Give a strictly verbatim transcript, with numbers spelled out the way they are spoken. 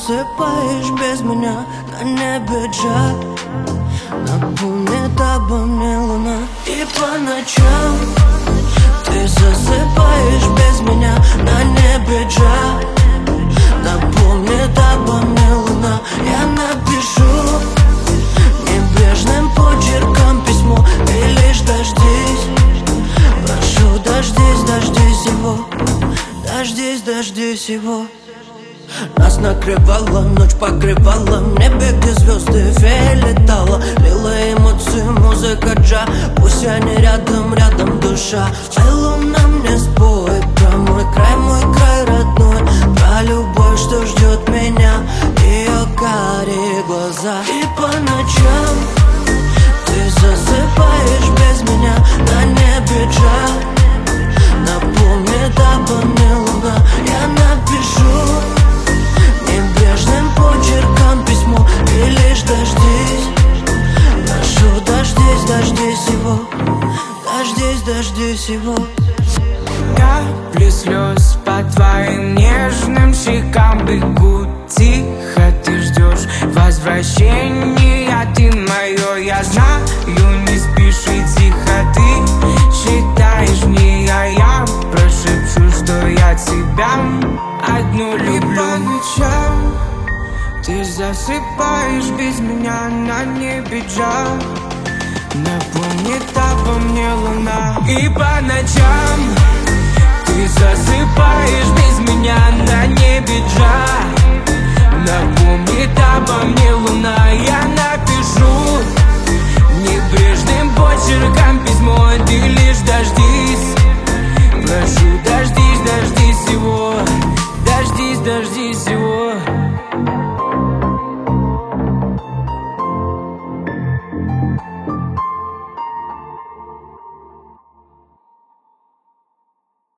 засыпаешь без меня, на небе джа. Напомнит обо мне луна. И по ночам ты засыпаешь без меня, на небе джа. Напомнит обо мне луна. Я напишу небрежным почерком письмо, ты лишь дождись. Прошу, дождись, дождись его. Дождись, дождись его. Нас накрывала, ночь покрывала, в небе, где звезды фея летала. Лила эмоции, музыка джа. Пусть они рядом, рядом душа. Ай, луна, мне спой про мой край, мой край родной, про любовь, что ждет меня, ее карие глаза. И по ночам ты засыпаешь без меня, на небе джа. Напомнит обо мне луна. Я напишу небрежным почерком письмо, ты лишь дождись. Прошу, дождись, дождись его. Дождись, дождись его. Капли слез по твоим нежным щекам бегут тихо. Ты ждешь возвращения, ты мое, я знаю, не спишь и тихо. Ты считаешь мне, а я прошепчу, что я тебя одну люблю. И по ночам ты засыпаешь без меня, на небе джа. Напомнит обо мне луна. И по ночам ты засыпаешь без меня, на небе джа. Напомнит обо мне луна. Я напишу небрежным почерком письмо, ты лишь дождись. Прошу, дождись, дождись его. Дождись, дождись.